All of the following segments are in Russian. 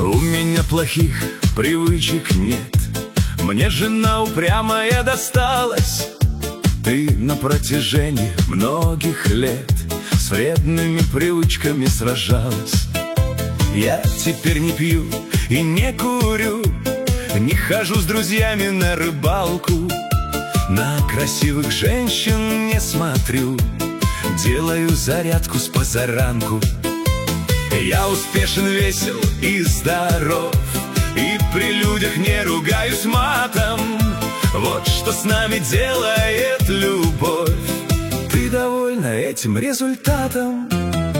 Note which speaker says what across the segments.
Speaker 1: У меня плохих привычек нет, мне жена упрямая досталась. Ты на протяжении многих лет с вредными привычками сражалась. Я теперь не пью и не курю, не хожу с друзьями на рыбалку, на красивых женщин не смотрю, делаю зарядку с позаранку. Я успешен, весел и здоров, и при людях не ругаюсь матом. Вот что с нами делает любовь. Ты довольна этим результатом?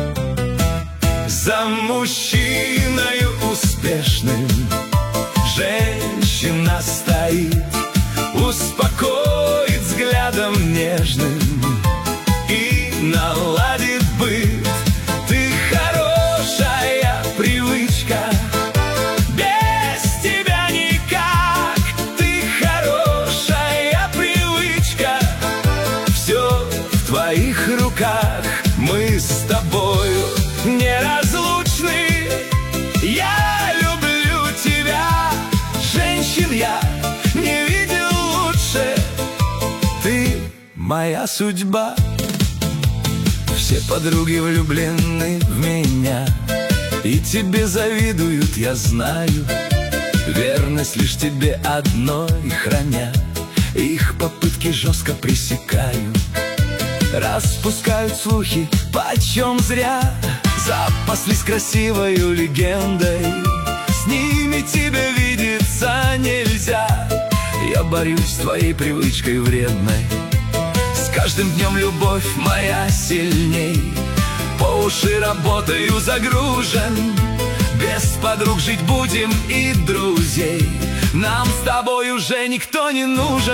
Speaker 1: За мужчиною успешным женщина стоит, успокоит взглядом нежным и наладит быт. Ты хорошая привычка, без тебя никак. Ты хорошая привычка, все в твоих руках. Мы с тобою неразлучны. Я люблю тебя, женщин я не видел лучше. Ты моя судьба. Все подруги влюблены в меня, и тебе завидуют, я знаю. Верность лишь тебе одной храня, их попытки жестко пресекаю. Распускают слухи почем зря, запаслись красивою легендой. С ними тебе видеться нельзя. Я борюсь с твоей привычкой вредной. С каждым днем любовь моя сильней, по уши работаю загружен. Без подруг жить будем и друзей, нам с тобой уже никто не нужен.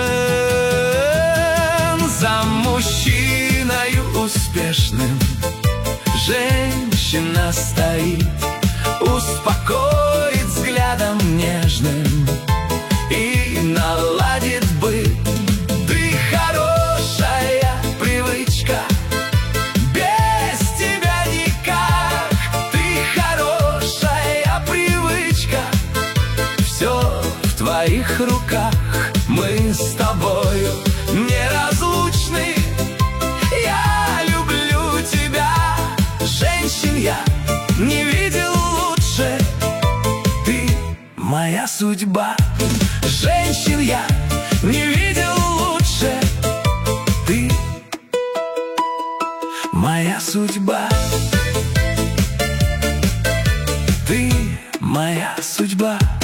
Speaker 1: За мужчиною успешным женщина стоит, успокоит взглядом нежным и наладит быт. Ты хорошая привычка, без тебя никак. Ты хорошая привычка, все в твоих руках. Мы с тобою неразлучны. Я люблю тебя, женщин я не видел лучше. Ты моя судьба, женщин я не видел лучше. Ты моя судьба. Ты моя судьба.